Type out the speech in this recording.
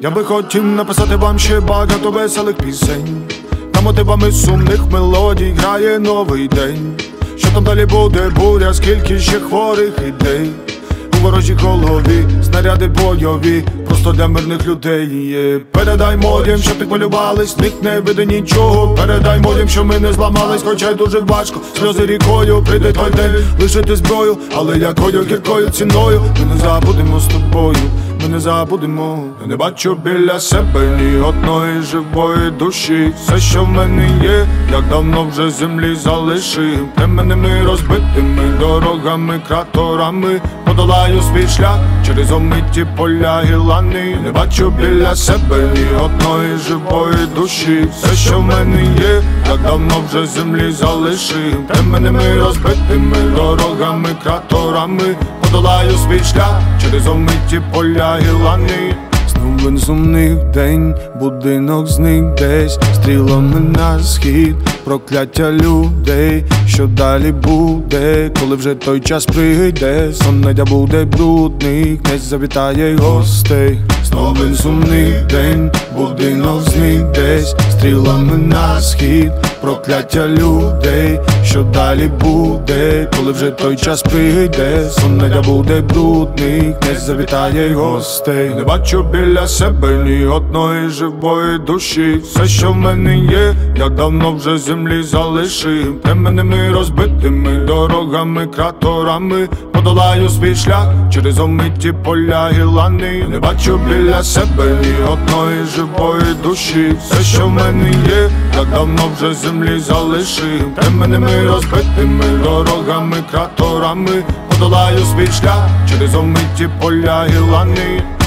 Я би хотів написати вам ще багато веселих пісень, та мотивами сумних мелодій грає новий день. Що там далі буде буря, скільки ще хворих ідей у ворожій голові, снаряди бойові, просто для мирних людей. Передай молодям, щоб не хвилювались, в них не буде нічого. Передай молодям, що ми не зламались, хоча й дуже важко. Сльози рікою, прийде той день, лишити зброю, але якою гіркою ціною. Ми не забудемо з тобою, ми не забудемо. Я не бачу біля себе ні одної живої душі. Все, що в мене є, як давно вже землі залишив. Темними розбитими дорогами, кратерами подолаю свій шлях через омиті поля і лани. Я не бачу біля себе ні одної живої душі. Все, що в мене є, як давно вже землі залишив. Темними розбитими дорогами, кратерами подолаю свій шлях через омиті поля і лани. Знов безумний день, будинок зник десь, стрілами на схід, прокляття людей. Що далі буде, коли вже той час прийде? Сон надя буде брудний, князь завітає гостей. Знов безумний день, будинок зник десь, стрілами на схід, прокляття людей. Що далі буде, коли вже той час прийде? Сон надя буде брудний, князь завітає гостей. Не бачу біля себе ні одної живої душі. Все, що в мене є, як давно вже землі залишив. Темними розбитими дорогами, кратерами подолаю свій шлях через омиті поля і лани. Не бачу біля себе ні одної живої душі. Все, що в мене є, як давно вже землі залишив. Темними розбитими дорогами, кратерами подолаю свій шлях через омиті поля і лани.